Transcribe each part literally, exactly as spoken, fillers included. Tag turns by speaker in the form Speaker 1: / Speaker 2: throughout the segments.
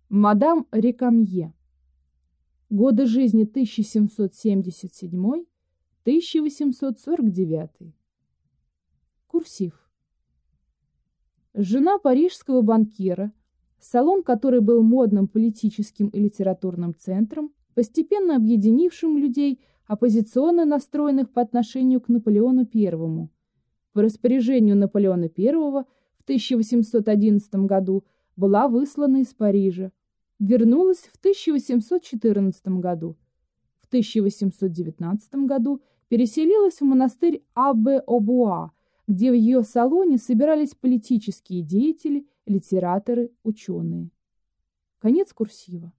Speaker 1: Мадам Рекамье. Годы жизни тысяча семьсот семьдесят седьмой — тысяча восемьсот сорок девятый. Курсив. Жена парижского банкира, салон который был модным политическим и литературным центром, постепенно объединившим людей, оппозиционно настроенных по отношению к Наполеону Первому. По распоряжению Наполеона Первого в тысяча восемьсот одиннадцатом году была выслана из Парижа. Вернулась в тысяча восемьсот четырнадцатом году. В тысяча восемьсот девятнадцатом году переселилась в монастырь Аббе-о-Буа, где в ее салоне собирались политические деятели, литераторы, ученые. Конец курсива.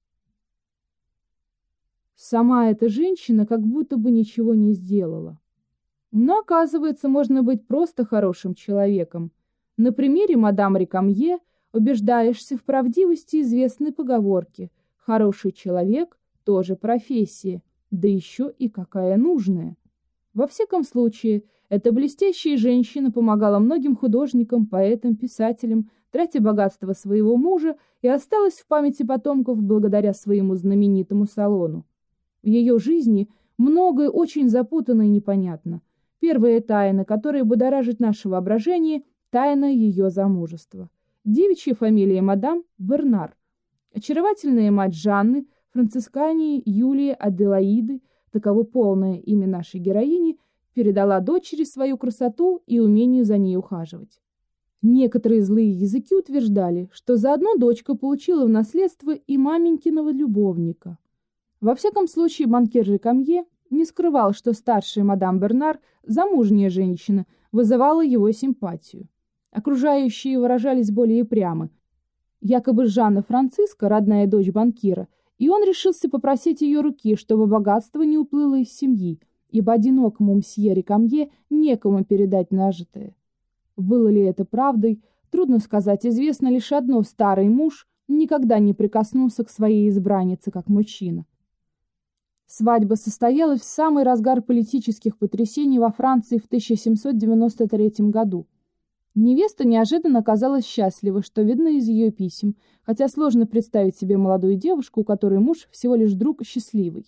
Speaker 1: Сама эта женщина как будто бы ничего не сделала. Но, оказывается, можно быть просто хорошим человеком. На примере мадам Рекамье убеждаешься в правдивости известной поговорки: «Хороший человек – тоже профессия, да еще и какая нужная». Во всяком случае, эта блестящая женщина помогала многим художникам, поэтам, писателям, тратя богатство своего мужа, и осталась в памяти потомков благодаря своему знаменитому салону. В ее жизни многое очень запутанно и непонятно. Первая тайна, которая будоражит наше воображение – тайна ее замужества. Девичья фамилия мадам Бернар. Очаровательная мать Жанны, францискане Юлии Аделаиды, таково полное имя нашей героини, передала дочери свою красоту и умение за ней ухаживать. Некоторые злые языки утверждали, что заодно дочка получила в наследство и маменькиного любовника. Во всяком случае, банкир Рекамье не скрывал, что старшая мадам Бернар, замужняя женщина, вызывала его симпатию. Окружающие выражались более прямо. Якобы Жанна Франциска, родная дочь банкира, и он решился попросить ее руки, чтобы богатство не уплыло из семьи, ибо одинокому мсье Рекамье некому передать нажитое. Было ли это правдой, трудно сказать. Известно лишь одно: старый муж никогда не прикоснулся к своей избраннице как мужчина. Свадьба состоялась в самый разгар политических потрясений во Франции в тысяча семьсот девяносто третьем году. Невеста неожиданно оказалась счастлива, что видно из ее писем, хотя сложно представить себе молодую девушку, у которой муж всего лишь друг счастливый.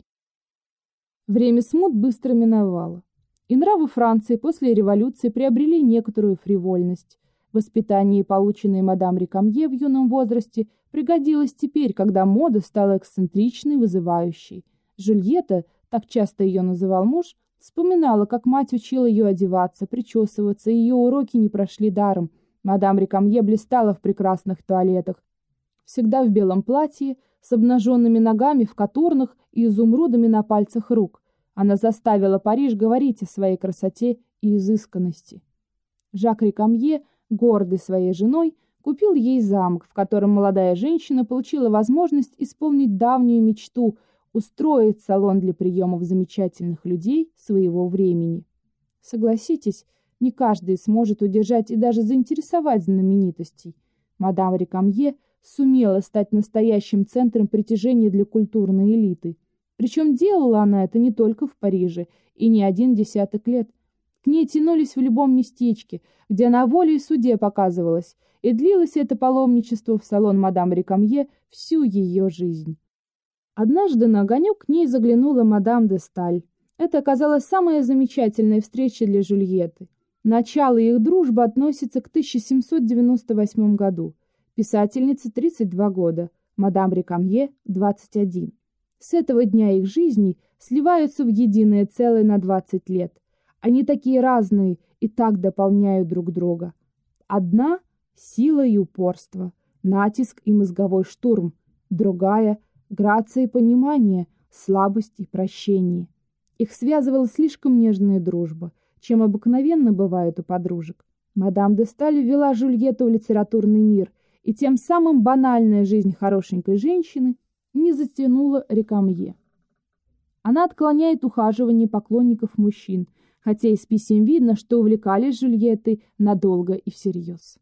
Speaker 1: Время смут быстро миновало, и нравы Франции после революции приобрели некоторую фривольность. Воспитание, полученное мадам Рекамье в юном возрасте, пригодилось теперь, когда мода стала эксцентричной, вызывающей. Жюльетта, так часто ее называл муж, вспоминала, как мать учила ее одеваться, причесываться, и ее уроки не прошли даром. Мадам Рекамье блистала в прекрасных туалетах, всегда в белом платье, с обнаженными ногами в катурнах и изумрудами на пальцах рук. Она заставила Париж говорить о своей красоте и изысканности. Жак Рекамье, гордый своей женой, купил ей замок, в котором молодая женщина получила возможность исполнить давнюю мечту – устроить салон для приемов замечательных людей своего времени. Согласитесь, не каждый сможет удержать и даже заинтересовать знаменитостей. Мадам Рекамье сумела стать настоящим центром притяжения для культурной элиты. Причем делала она это не только в Париже и не один десяток лет. К ней тянулись в любом местечке, где она волей и суде показывалась, и длилось это паломничество в салон мадам Рекамье всю ее жизнь. Однажды на огонек к ней заглянула мадам де Сталь. Это оказалась самая замечательная встреча для Жюльетты. Начало их дружбы относится к тысяча семьсот девяносто восьмому году. Писательнице тридцать два года, мадам Рекамье двадцать один. С этого дня их жизни сливаются в единое целое на двадцать лет. Они такие разные и так дополняют друг друга. Одна – сила и упорство, натиск и мозговой штурм. Другая – грация и понимание, слабость и прощение. Их связывала слишком нежная дружба, чем обыкновенно бывает у подружек. Мадам де Сталь ввела Жюльетту в литературный мир, и тем самым банальная жизнь хорошенькой женщины не затянула Рекамье. Она отклоняет ухаживание поклонников мужчин, хотя из писем видно, что увлекались Жюльеттой надолго и всерьез.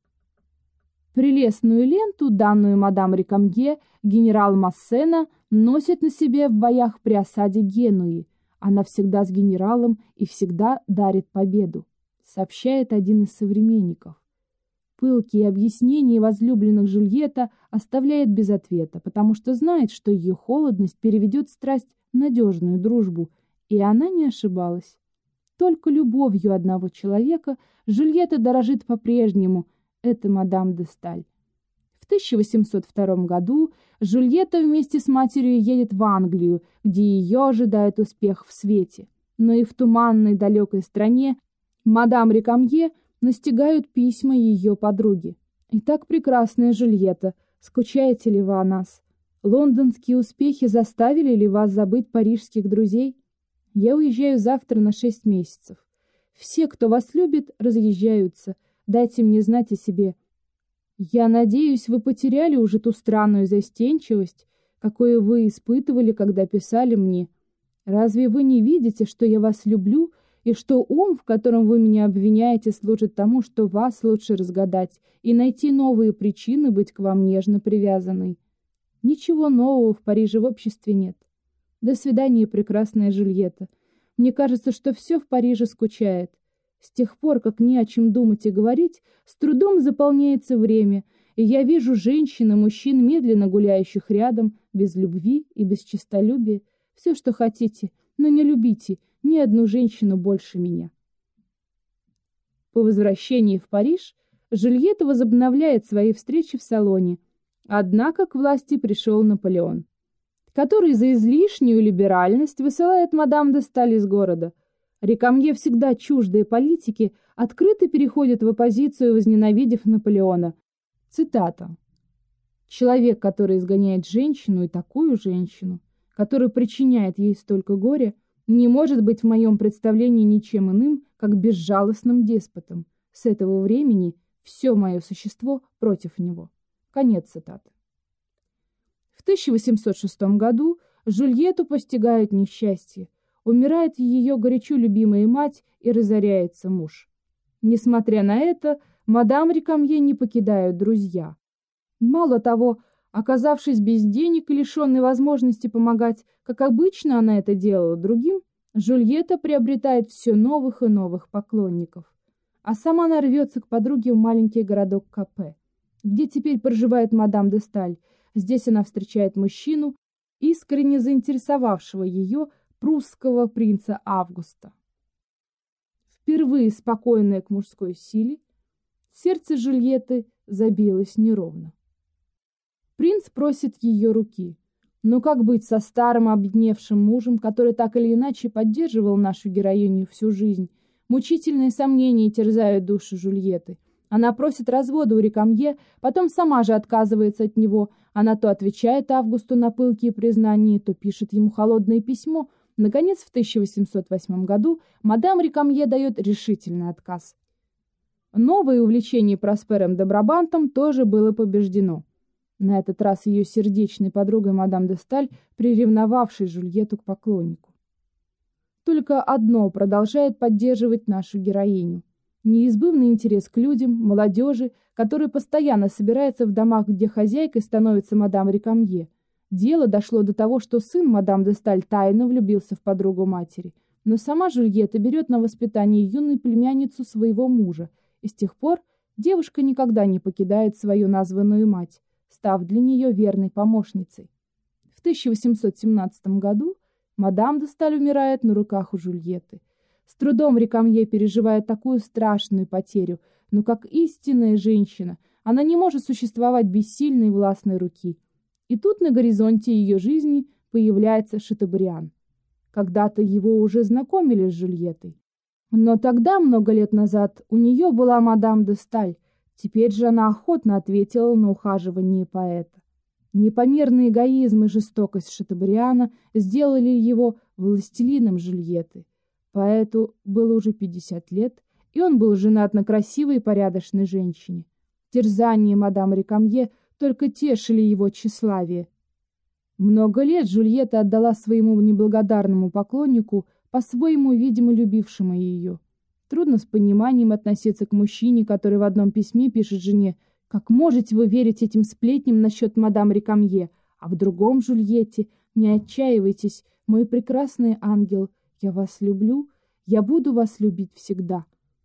Speaker 1: Прелестную ленту, данную мадам Рекамье, генерал Массена носит на себе в боях при осаде Генуи. Она всегда с генералом и всегда дарит победу, сообщает один из современников. Пылкие объяснения возлюбленных Жюльетта оставляет без ответа, потому что знает, что ее холодность переведет страсть в надежную дружбу, и она не ошибалась. Только любовью одного человека Жюльетта дорожит по-прежнему, это мадам де Сталь. В тысяча восемьсот втором году Жюльетта вместе с матерью едет в Англию, где ее ожидает успех в свете. Но и в туманной далекой стране мадам Рекамье настигают письма ее подруги. «Итак, прекрасная Жюльетта, скучаете ли вы о нас? Лондонские успехи заставили ли вас забыть парижских друзей? Я уезжаю завтра на шесть месяцев. Все, кто вас любит, разъезжаются. Дайте мне знать о себе. Я надеюсь, вы потеряли уже ту странную застенчивость, какую вы испытывали, когда писали мне. Разве вы не видите, что я вас люблю, и что ум, в котором вы меня обвиняете, служит тому, что вас лучше разгадать и найти новые причины быть к вам нежно привязанной? Ничего нового в Париже в обществе нет. До свидания, прекрасная Жюльетта. Мне кажется, что все в Париже скучает. С тех пор, как не о чем думать и говорить, с трудом заполняется время, и я вижу женщин и мужчин, медленно гуляющих рядом, без любви и без честолюбия. Все, что хотите, но не любите ни одну женщину больше меня». По возвращении в Париж Жюльетта возобновляет свои встречи в салоне. Однако к власти пришел Наполеон, который за излишнюю либеральность высылает мадам де Сталь из города. Рекамье, всегда чуждые политики, открыто переходит в оппозицию, возненавидев Наполеона. Цитата. «Человек, который изгоняет женщину, и такую женщину, который причиняет ей столько горя, не может быть в моем представлении ничем иным, как безжалостным деспотом. С этого времени все мое существо против него». Конец цитаты. В тысяча восемьсот шестом году Жюльетту постигает несчастье. Умирает ее горячо любимая мать и разоряется муж. Несмотря на это, мадам Рекамье не покидают друзья. Мало того, оказавшись без денег и лишенной возможности помогать, как обычно она это делала другим, Жюльетта приобретает все новых и новых поклонников. А сама она рвется к подруге в маленький городок Капе, где теперь проживает мадам де Сталь. Здесь она встречает мужчину, искренне заинтересовавшего ее, прусского принца Августа. Впервые спокойное к мужской силе, сердце Жюльетты забилось неровно. Принц просит ее руки. Но как быть со старым обедневшим мужем, который так или иначе поддерживал нашу героиню всю жизнь? Мучительные сомнения терзают душу Жюльетты. Она просит развода у Рекамье, потом сама же отказывается от него. Она то отвечает Августу на пылкие признания, то пишет ему холодное письмо. Наконец, в тысяча восемьсот восьмом году мадам Рекамье дает решительный отказ. Новое увлечение Проспером де Брабантом тоже было побеждено. На этот раз ее сердечной подругой мадам де Сталь, приревновавшей Жюльетту к поклоннику. Только одно продолжает поддерживать нашу героиню. Неизбывный интерес к людям, молодежи, которая постоянно собирается в домах, где хозяйкой становится мадам Рекамье. Дело дошло до того, что сын мадам де Сталь тайно влюбился в подругу матери, но сама Жюльетта берет на воспитание юную племянницу своего мужа, и с тех пор девушка никогда не покидает свою названную мать, став для нее верной помощницей. В тысяча восемьсот семнадцатом году мадам де Сталь умирает на руках у Жюльетты. С трудом Рекамье переживает такую страшную потерю, но как истинная женщина она не может существовать без сильной властной руки. И тут на горизонте ее жизни появляется Шатобриан. Когда-то его уже знакомили с Жюльеттой. Но тогда, много лет назад, у нее была мадам де Сталь. Теперь же она охотно ответила на ухаживание поэта. Непомерный эгоизм и жестокость Шатобриана сделали его властелином Жюльетты. Поэту было уже пятьдесят лет, и он был женат на красивой и порядочной женщине. Терзания мадам Рекамье только тешили его тщеславие. Много лет Жюльетта отдала своему неблагодарному поклоннику, по-своему, видимо, любившему ее. Трудно с пониманием относиться к мужчине, который в одном письме пишет жене: «Как можете вы верить этим сплетням насчет мадам Рекамье?» А в другом Жюльетте: «Не отчаивайтесь, мой прекрасный ангел, я вас люблю, я буду вас любить всегда».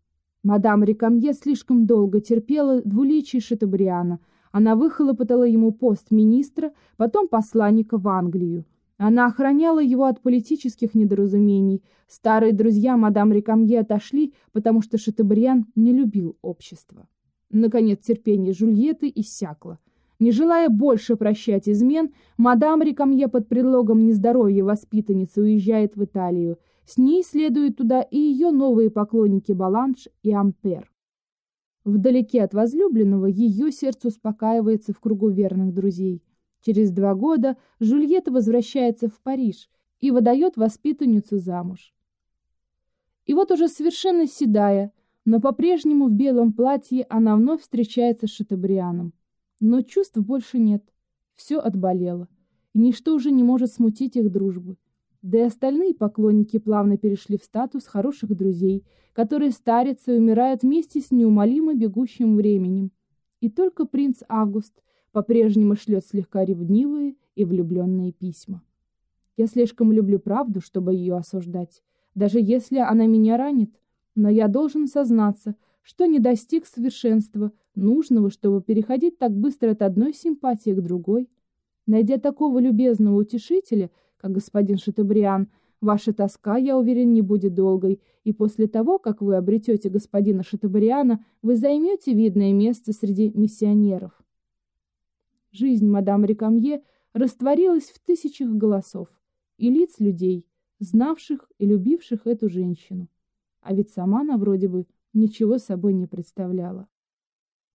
Speaker 1: Мадам Рекамье слишком долго терпела двуличие Шатобриана. Она выхлопотала ему пост министра, потом посланника в Англию. Она охраняла его от политических недоразумений. Старые друзья мадам Рекамье отошли, потому что Шатобриан не любил общества. Наконец терпение Жюльетты иссякло. Не желая больше прощать измен, мадам Рекамье под предлогом нездоровья воспитанницы уезжает в Италию. С ней следуют туда и ее новые поклонники Баланш и Ампер. Вдалеке от возлюбленного ее сердце успокаивается в кругу верных друзей. Через два года Жюльетта возвращается в Париж и выдает воспитанницу замуж. И вот уже совершенно седая, но по-прежнему в белом платье она вновь встречается с Шатобрианом. Но чувств больше нет, все отболело, и ничто уже не может смутить их дружбы. Да и остальные поклонники плавно перешли в статус хороших друзей, которые старятся и умирают вместе с неумолимо бегущим временем. И только принц Август по-прежнему шлет слегка ревнивые и влюбленные письма. Я слишком люблю правду, чтобы ее осуждать, даже если она меня ранит, но я должен сознаться, что не достиг совершенства, нужного, чтобы переходить так быстро от одной симпатии к другой. Найдя такого любезного утешителя, как господин Шатобриан, ваша тоска, я уверен, не будет долгой, и после того, как вы обретете господина Шатобриана, вы займете видное место среди миссионеров. Жизнь мадам Рекамье растворилась в тысячах голосов и лиц людей, знавших и любивших эту женщину. А ведь сама она вроде бы ничего собой не представляла.